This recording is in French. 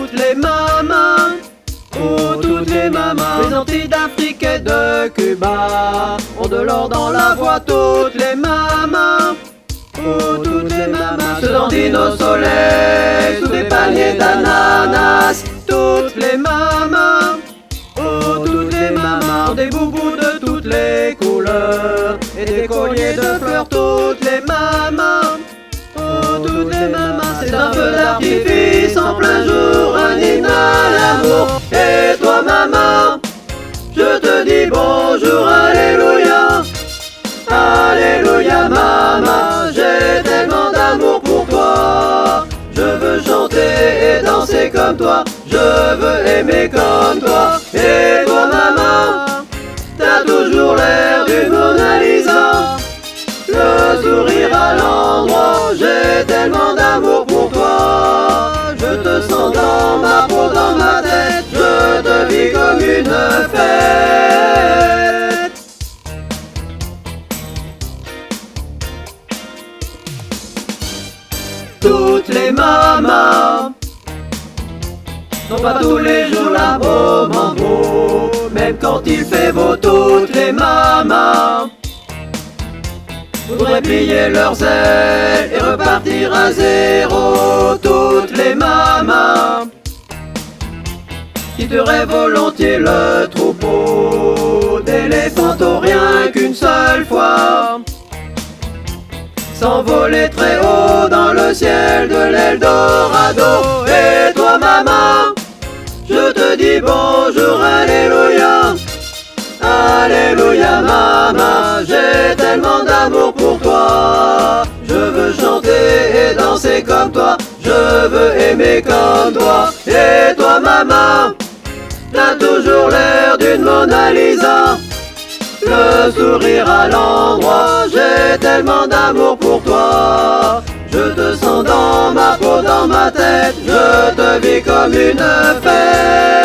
toutes les mamans, oh toutes les mamans, les Antilles d'Afrique et de Cuba ont de l'or dans la voix, toutes les mamans, oh toutes les mamans, se dandinent au soleil sous des paniers d'ananas, toutes les mamans, oh toutes les mamans, ont des boubous de toutes les couleurs et des colliers de fleurs, toutes les mamans, oh toutes les mamans, c'est un feu d'artifice en plein jour, un hymne à l'amour. Et toi maman, je te dis bonjour, alléluia, alléluia maman, j'ai tellement d'amour pour toi. Je veux chanter et danser comme toi, je veux aimer comme toi. Et toi maman, t'as toujours l'air d'une Mona Lisa, le sourire à l'endroit, j'ai tellement d'amour pour toi. Je te sens dans ma peau, dans ma tête, je te vis comme une fête. Toutes les mamans n'ont pas tous les jours la beau manteau, même quand il fait beau, toutes les mamans voudraient plier leurs ailes et repartir à zéro, toutes les mamans quitteraient volontiers le troupeau d'éléphants rien qu'une seule fois, s'envoler très haut dans le ciel de l'Eldorado. Et toi maman, je te dis bonjour, alléluia, alléluia maman, j'ai tellement d'amour pour toi. Je veux chanter et danser comme toi, je veux aimer comme toi. Et toi maman, t'as toujours l'air d'une Mona Lisa, le sourire à l'endroit, j'ai tellement d'amour pour toi. Je te sens dans ma peau, dans ma tête, je te vis comme une fête.